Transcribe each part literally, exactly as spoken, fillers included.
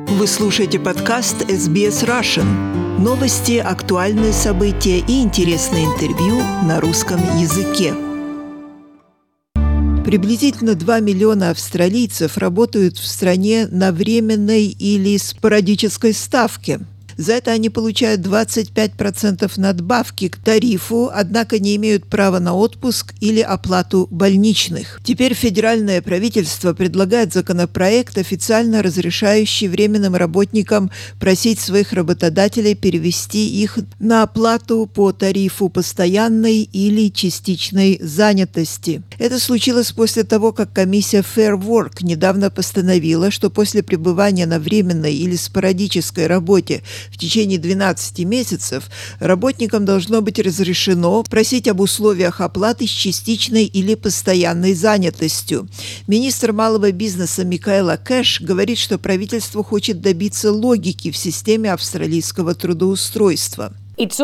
Вы слушаете подкаст эс би эс Russian. Новости, актуальные события и интересные интервью на русском языке. Приблизительно два миллиона австралийцев работают в стране на временной или спорадической ставке. За это они получают двадцать пять процентов надбавки к тарифу, однако не имеют права на отпуск или оплату больничных. Теперь федеральное правительство предлагает законопроект, официально разрешающий временным работникам просить своих работодателей перевести их на оплату по тарифу постоянной или частичной занятости. Это случилось после того, как комиссия Fair Work недавно постановила, что после пребывания на временной или спорадической работе в течение двенадцати месяцев работникам должно быть разрешено просить об условиях оплаты с частичной или постоянной занятостью. Министр малого бизнеса Микаэла Кэш говорит, что правительство хочет добиться логики в системе австралийского трудоустройства. Речь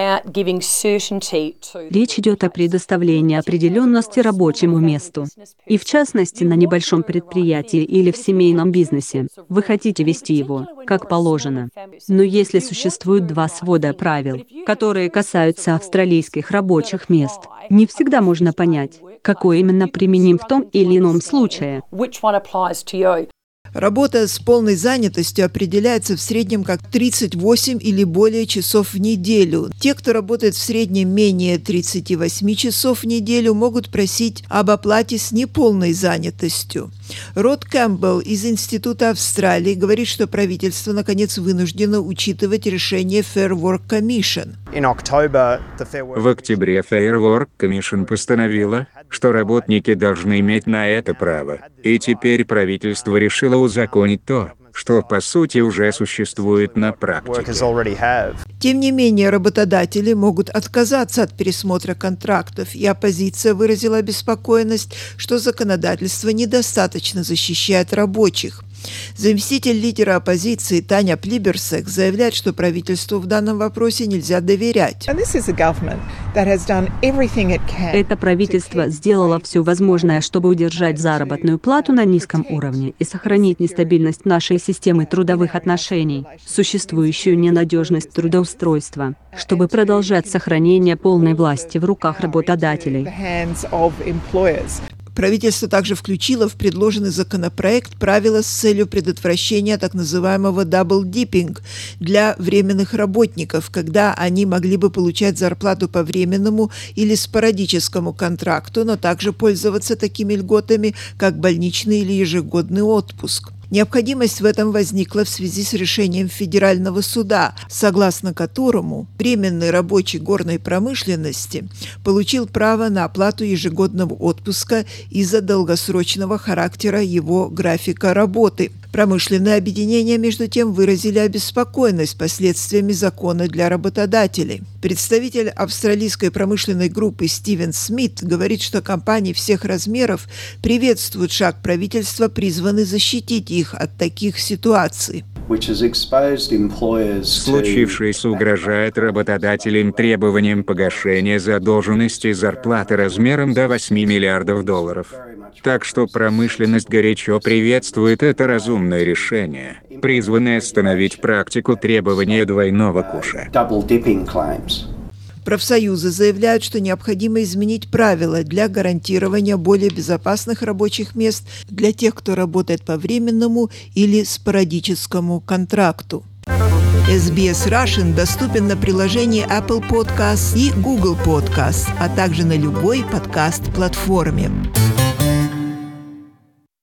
идет о предоставлении определенности рабочему месту. И в частности, на небольшом предприятии или в семейном бизнесе. Вы хотите вести его, как положено. Но если существуют два свода правил, которые касаются австралийских рабочих мест, не всегда можно понять, какой именно применим в том или ином случае. Работа с полной занятостью определяется в среднем как тридцать восемь или более часов в неделю. Те, кто работает в среднем менее тридцати восьми часов в неделю, могут просить об оплате с неполной занятостью. Род Кэмпбелл из Института Австралии говорит, что правительство наконец вынуждено учитывать решение Fair Work Commission. В октябре Fair Work Commission постановила, что работники должны иметь на это право. И теперь правительство решило узаконить то, что по сути уже существует на практике. Тем не менее, работодатели могут отказаться от пересмотра контрактов, и оппозиция выразила обеспокоенность, что законодательство недостаточно защищает рабочих. Заместитель лидера оппозиции Таня Плиберсек заявляет, что правительству в данном вопросе нельзя доверять. Это правительство сделало все возможное, чтобы удержать заработную плату на низком уровне и сохранить нестабильность нашей системы трудовых отношений, существующую ненадежность трудоустройства, чтобы продолжать сохранение полной власти в руках работодателей. Правительство также включило в предложенный законопроект правила с целью предотвращения так называемого дабл-диппинг для временных работников, когда они могли бы получать зарплату по временному или спорадическому контракту, но также пользоваться такими льготами, как больничный или ежегодный отпуск. Необходимость в этом возникла в связи с решением федерального суда, согласно которому временный рабочий горной промышленности получил право на оплату ежегодного отпуска из-за долгосрочного характера его графика работы. Промышленные объединения, между тем, выразили обеспокоенность последствиями закона для работодателей. Представитель австралийской промышленной группы Стивен Смит говорит, что компании всех размеров приветствуют шаг правительства, призванный защитить их от таких ситуаций. Случившееся угрожает работодателям требованием погашения задолженности зарплаты размером до восьми миллиардов долларов. Так что промышленность горячо приветствует это разумное решение, призванное остановить практику требования двойного куша. Профсоюзы заявляют, что необходимо изменить правила для гарантирования более безопасных рабочих мест для тех, кто работает по временному или спорадическому контракту. эс би эс Russian доступен на приложении Apple Podcasts и Google Podcasts, а также на любой подкаст-платформе.